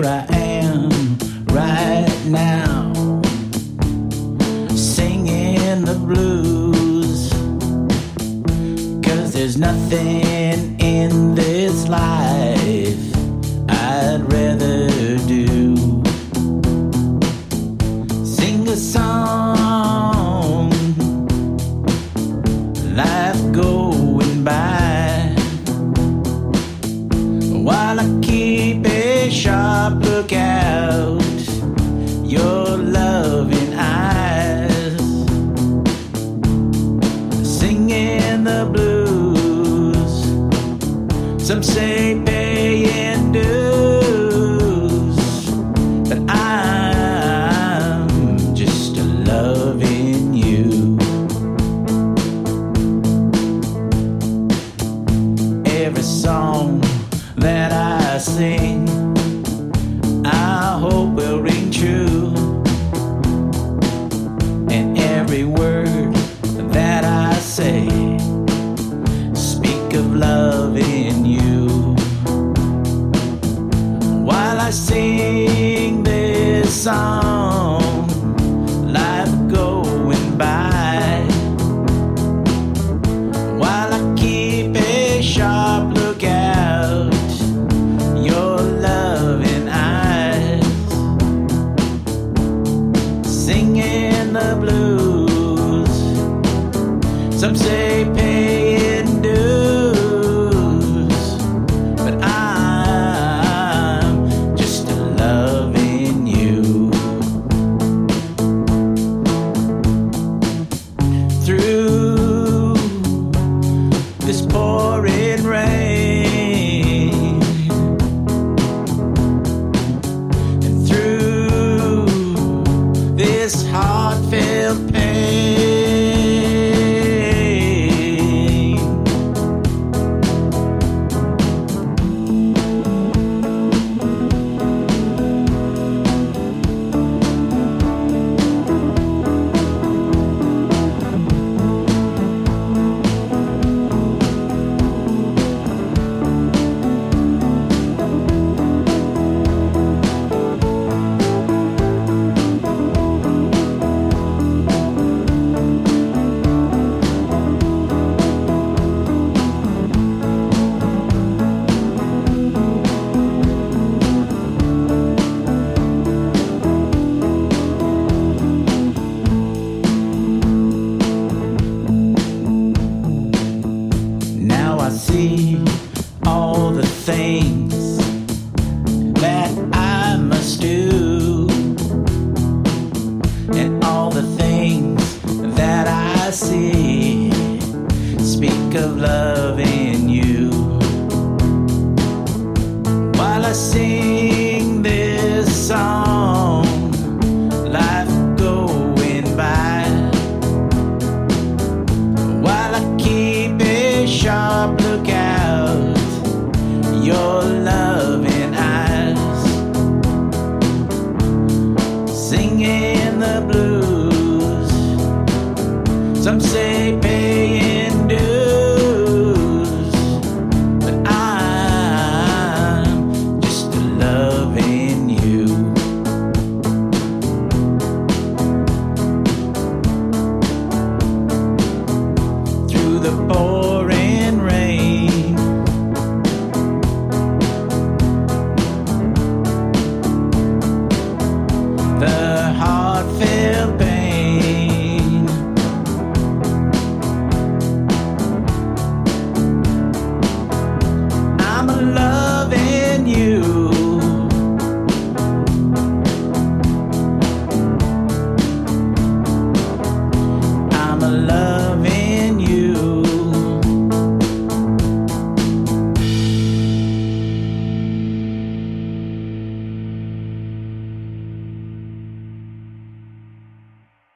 I am right now, singing the blues, 'cause there's nothing in this life I'd rather do. Sing a song, life going by, while I keep a sharp lookout, your loving eyes, singing the blues. Some say paying dues, but I'm just loving you. Every song that I sing, I hope will ring true, and every word that I say speak of love in you. While I sing this song, life going by, while I keep a sharp lookout, your loving eyes, singing the blues. Some say paying dues, but I'm just loving you. Through this pouring rain, and through this heartfelt pain, now I see all the things that I must do, and all the things that I see speak of love in you. While I sing this song, life going by, while I keep a sharp lookout, your loving eyes, singing the blues. Some say paying dues, but I'm just loving you. Through the pouring rain, the heartfelt pain, I'm loving you. I'm loving